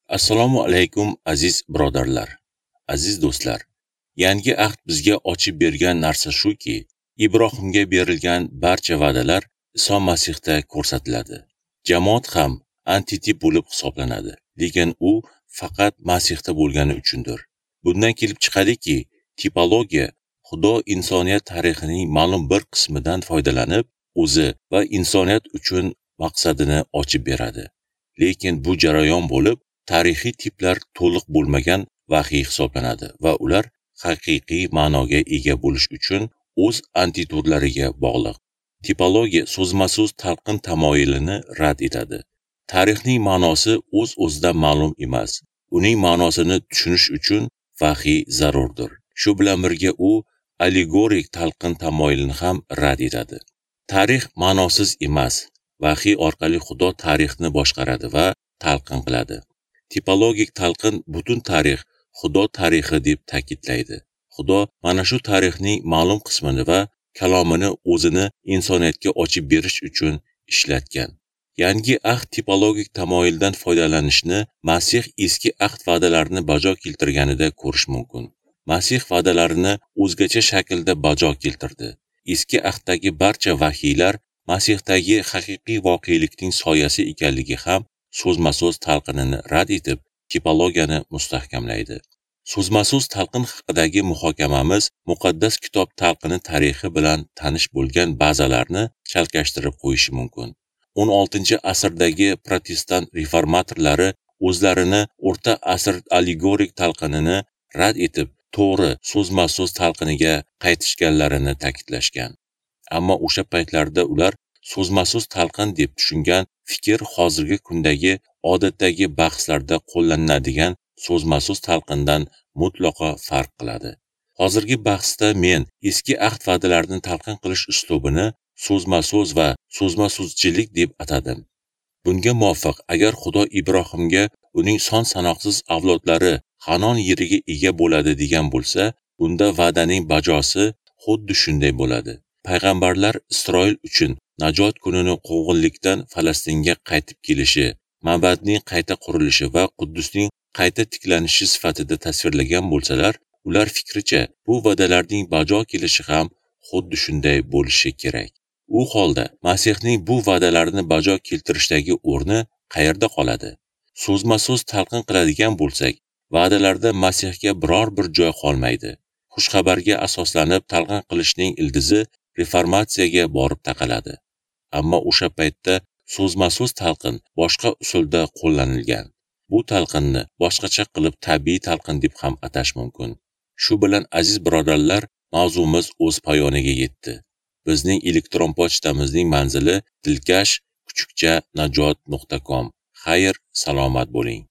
Assalomu alaykum aziz birodarlar, aziz do'stlar. Yangi ahd bizga ochib bergan narsa shuki, Ibrohimga berilgan barcha va'dalar Iso Masihda ko'rsatiladi. Jamoat ham antitip bo'lib hisoblanadi, lekin u faqat Masihda bo'lgani uchundir. Bundan kelib chiqadiki, tipologiya Xudo insoniyat tarixining ma'lum bir qismidan foydalanib, o'zi va insoniyat uchun maqsadini ochib beradi. Lekin bu jarayon bo'lib, tarixiy tiplar to'liq bo'lmagan vahiy hisoblanadi va ular haqiqiy ma'noga ega bo'lish uchun o'z antitudlariga bog'liq. Tipologiya so'zma-so'z talqin tamoyilini rad etadi. Tarixning ma'nosi o'z-o'zidan ma'lum emas. Uning ma'nosini tushunish uchun vahiy zarurdir. Shu bilan birga u allegorik talqin tamoyilini ham rad etadi. Tarix ma'nosiz emas. Vahiy orqali Xudo tarixni boshqaradi va talqin qiladi. Tipologik talqin butun tarix Xudo tarixi deb ta'kidlaydi. Xudo mana shu tarixning ma'lum qismini va kalomini o'zini insoniyatga ochib berish uchun ishlatgan. Yangi ahd tipologik tamoyildan foydalanishni Masih eski ahd va'dalarini bajo keltirganida ko'rish mumkin. Masih va'dalarini o'zgacha shaklda bajo keltirdi. Eski ahddagi barcha vahiylar Masihdagi haqiqiy voqelikning soyasi ekanligi ham so'zma-so'z talqinini rad etib, tipologiyani mustahkamlaydi. So'zma-so'z talqin haqidagi muhokamamiz muqaddas kitob talqini tarixi bilan tanish bo'lgan ba'zalarni chalkashtirib qo'yishi mumkin. 16-asrdagi protestant reformatorlari o'zlarini o'rta asr allegorik talqinini rad etib, to'g'ri so'zma-so'z talqiniga qaytishganlarini ta'kidlashgan. Ammo o'sha paytlarda ular so'zma-so'z talqin deb tushungan fikr hozirgi kundagi odatdagi bahslarda qo'llaniladigan so'zma-so'z talqindan mutlaqo farq qiladi. Hozirgi bahsda men eski ahd va'dalarini talqin qilish uslubini so'zma-so'z va so'zma-so'zchilik deb atadim. Bunga muvofiq, agar Xudo Ibrohimga uning son sanoqsiz avlodlari Hanon yeriga ega bo'ladi degan bo'lsa, bunda va'daning bajosi xuddi shunday bo'ladi. Payg'ambarlar Isroil uchun najot kunini quvg'inlikdan Falastinga qaytib kelishi, ma'badning qayta qurilishi va Quddusning qayta tiklanishi sifatida tasvirlagan bo'lsalar, ular fikricha bu va'dalarning bajo kelishi ham xuddi shunday bo'lishi kerak. U holda Masihning bu va'dalarini bajo keltirishdagi o'rni qayerda qoladi? So'zma-so'z talqin qiladigan bo'lsak, va'dalarda Masihga biror bir joy qolmaydi. Xushxabarga asoslanib talqin qilishning ildizi reformatsiyaga borib taqaladi. Ammo o'sha paytda so'zma-so'z talqin boshqa usulda qo'llanilgan. Bu talqinni boshqacha qilib tabiiy talqin deb ham atash mumkin. Shu bilan aziz birodarlar, mavzumiz o'z poyoniga yetdi. Bizning elektron pochtamizning manzili dilkash_najot.com. Xayr, salomat bo'ling.